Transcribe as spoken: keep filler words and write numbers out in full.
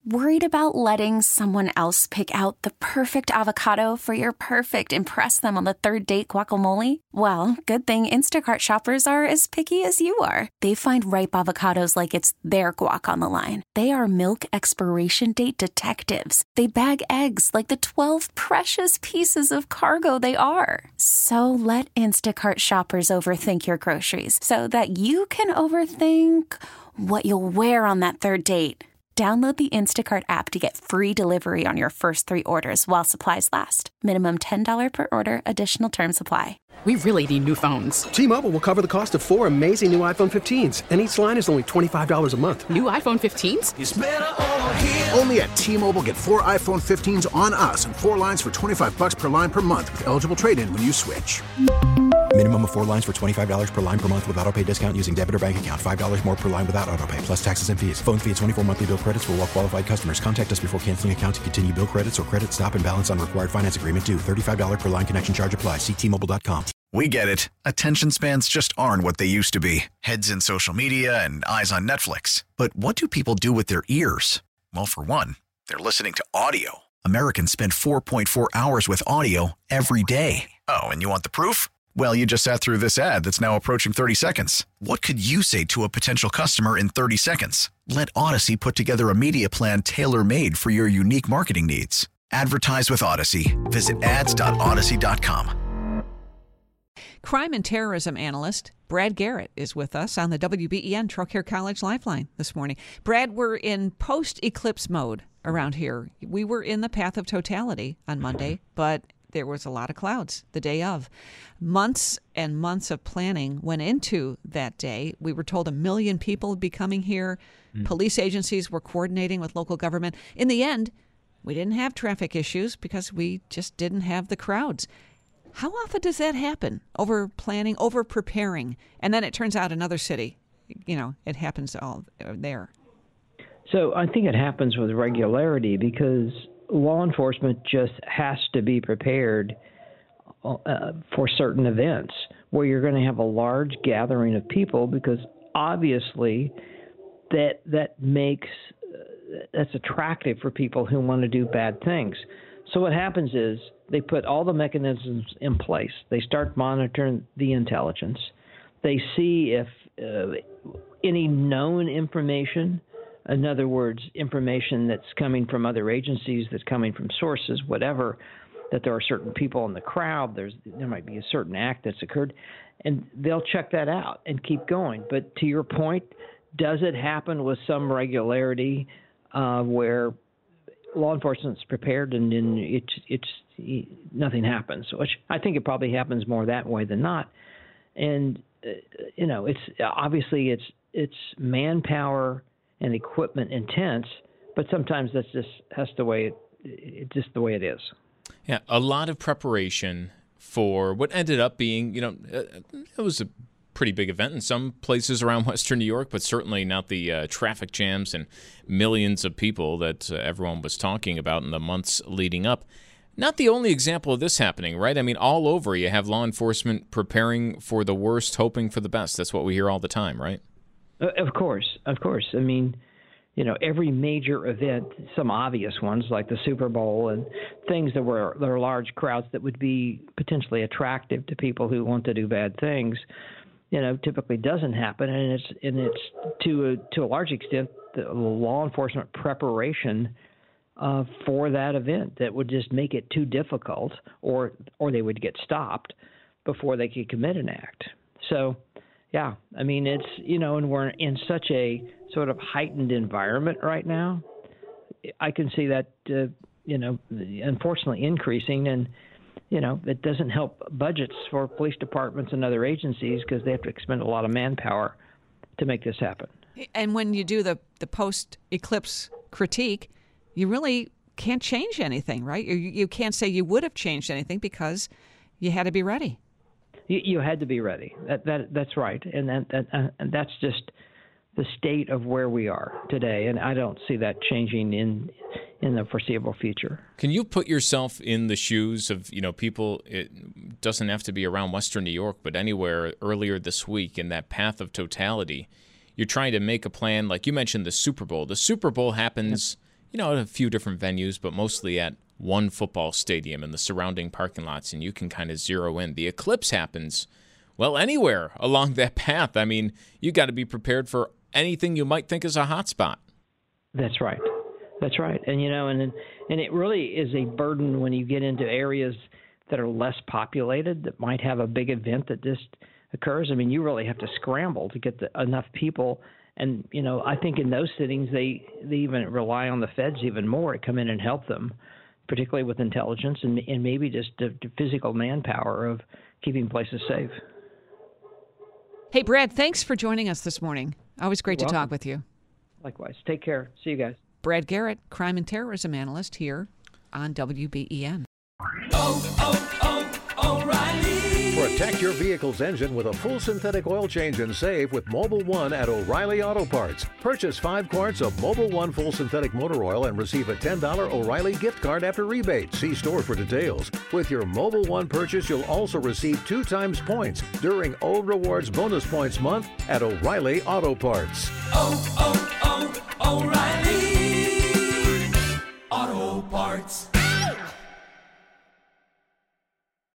Worried about letting someone else pick out the perfect avocado for your perfect impress them on the third date guacamole? Well, good thing Instacart shoppers are as picky as you are. They find ripe avocados like it's their guac on the line. They are milk expiration date detectives. They bag eggs like the twelve precious pieces of cargo they are. So let Instacart shoppers overthink your groceries so that you can overthink what you'll wear on that third date. Download the Instacart app to get free delivery on your first three orders while supplies last. Minimum ten dollars per order. Additional terms apply. We really need new phones. T-Mobile will cover the cost of four amazing new iPhone fifteens, and each line is only twenty-five dollars a month. New iPhone fifteens? It's better over here. Only at T-Mobile, get four iPhone fifteens on us and four lines for twenty-five dollars per line per month with eligible trade-in when you switch. Minimum of four lines for twenty-five dollars per line per month with autopay discount using debit or bank account. five dollars more per line without autopay, plus taxes and fees. Phone fee at twenty-four monthly bill credits for well-qualified customers. Contact us before canceling account to continue bill credits or credit stop and balance on required finance agreement due. thirty-five dollars per line connection charge applies. See T Mobile dot com. We get it. Attention spans just aren't what they used to be. Heads in social media and eyes on Netflix. But what do people do with their ears? Well, for one, they're listening to audio. Americans spend four point four hours with audio every day. Oh, and you want the proof? Well, you just sat through this ad that's now approaching thirty seconds. What could you say to a potential customer in thirty seconds? Let Odyssey put together a media plan tailor-made for your unique marketing needs. Advertise with Odyssey. Visit ads dot odyssey dot com. Crime and terrorism analyst Brad Garrett is with us on the W B E N Trocaire College Lifeline this morning. Brad, we're in post-eclipse mode around here. We were in the path of totality on Monday, but there was a lot of clouds the day of. Months and months of planning went into that day. We were told a million people would be coming here. Mm. Police agencies were coordinating with local government. In the end, we didn't have traffic issues because we just didn't have the crowds. How often does that happen? Over planning, over preparing, and then it turns out another city, you know, it happens all there. So I think it happens with regularity because law enforcement just has to be prepared uh, for certain events where you're going to have a large gathering of people, because obviously that that makes uh, that's attractive for people who want to do bad things. So what happens is they put all the mechanisms in place. They start monitoring the intelligence. They see if uh, any known information, in other words, information that's coming from other agencies, that's coming from sources, whatever, that there are certain people in the crowd, there's there might be a certain act that's occurred, and they'll check that out and keep going. But to your point, does it happen with some regularity uh, where law enforcement's prepared and then it's it's nothing happens? Which I think it probably happens more that way than not. And uh, you know, it's obviously it's it's manpower and equipment intense, but sometimes that's just that's the way it, it's just the way it is. Yeah, a lot of preparation for what ended up being, you know, it was a pretty big event in some places around Western New York, but certainly not the uh, traffic jams and millions of people that uh, everyone was talking about in the months leading up. Not the only example of this happening, right? I mean, all over you have law enforcement preparing for the worst, hoping for the best. That's what we hear all the time, right? Uh, of course, of course. I mean, you know, every major event, some obvious ones like the Super Bowl and things that were there are large crowds that would be potentially attractive to people who want to do bad things, you know, typically doesn't happen, and it's and it's to a, to a large extent the law enforcement preparation uh, for that event that would just make it too difficult, or or they would get stopped before they could commit an act. So, yeah, I mean, it's, you know, and we're in such a sort of heightened environment right now. I can see that, uh, you know, unfortunately increasing, and you know, it doesn't help budgets for police departments and other agencies because they have to expend a lot of manpower to make this happen. And when you do the, the post-eclipse critique, you really can't change anything, right? You, you can't say you would have changed anything because you had to be ready. You, you had to be ready. That, that That's right. And, that, that, uh, and that's just the state of where we are today, and I don't see that changing in in the foreseeable future. Can you put yourself in the shoes of, you know, people, it doesn't have to be around Western New York, but anywhere earlier this week in that path of totality, you're trying to make a plan, like you mentioned the Super Bowl. The Super Bowl happens, you know, at a few different venues, but mostly at one football stadium and the surrounding parking lots, and you can kind of zero in. The eclipse happens, well, anywhere along that path. I mean, you got to be prepared for anything you might think is a hot spot. That's right. That's right. And, you know, and and it really is a burden when you get into areas that are less populated that might have a big event that just occurs. I mean, you really have to scramble to get the, enough people. And, you know, I think in those cities, they, they even rely on the feds even more to come in and help them, particularly with intelligence and, and maybe just the, the physical manpower of keeping places safe. Hey, Brad, thanks for joining us this morning. Always great You're to welcome. talk with you. Likewise. Take care. See you guys. Brad Garrett, crime and terrorism analyst here on W B E N. Oh, oh, oh, O'Reilly. Protect your vehicle's engine with a full synthetic oil change and save with Mobil One at O'Reilly Auto Parts. Purchase five quarts of Mobil One full synthetic motor oil and receive a ten dollars O'Reilly gift card after rebate. See store for details. With your Mobil One purchase, you'll also receive two times points during O Rewards Bonus Points Month at O'Reilly Auto Parts. Oh, oh, oh, O'Reilly Auto Parts.